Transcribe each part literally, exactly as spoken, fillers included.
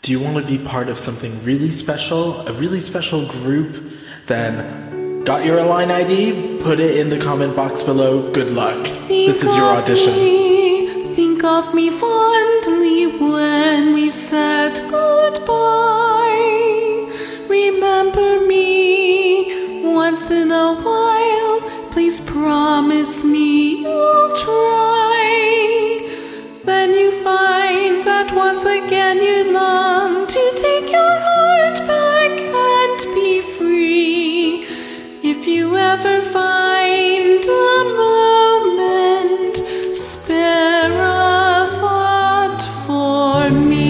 Do you want to be part of something really special, a really special group? Then, got your Align I D? Put it in the comment box below. Good luck. Think this is your audition. Me, think of me fondly when we've said goodbye. Remember me once in a while. Please promise me you'll try. Then you find that once again you long to take your heart back and be free. If you ever find a moment, spare a thought for me.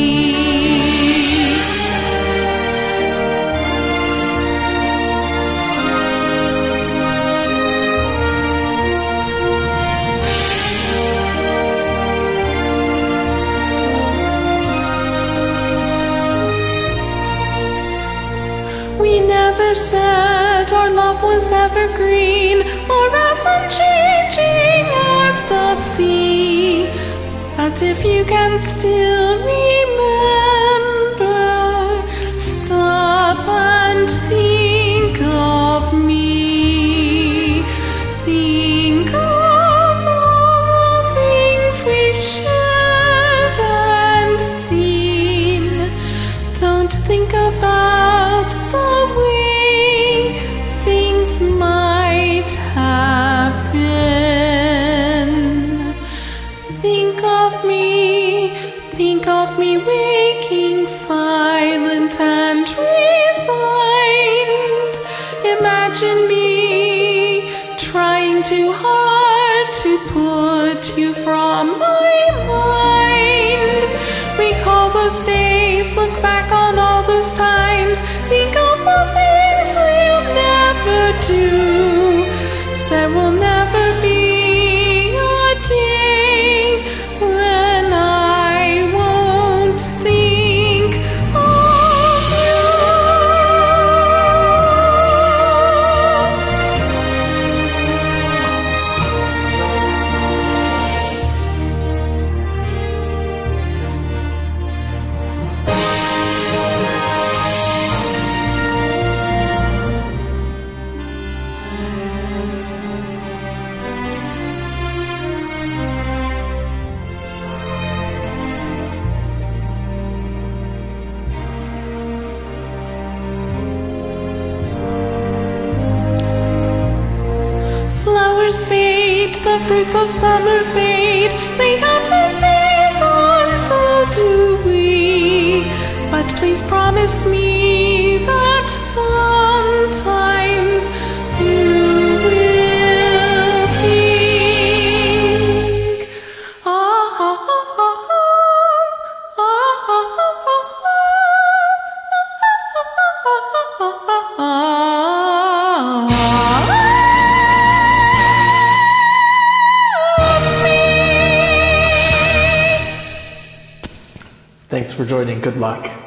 We never said our love was evergreen or as unchanging as the sea. But if you can still remember, stop and think of me. Think of all the things we've shared and seen. Don't think about the way things might happen. Think of me, think of me waking silent and resigned. Imagine me trying too hard to put you from my mind. Recall those days, look back on all those times. Think of the things we'll never do. There will never be a day when I won't think of you. Flowers fade, the fruits of summer fade. They have their season, so do we. But please promise me that sometimes you will think. Ah, ah, ah, ah, ah, ah, ah, ah. Thanks for joining. Good luck.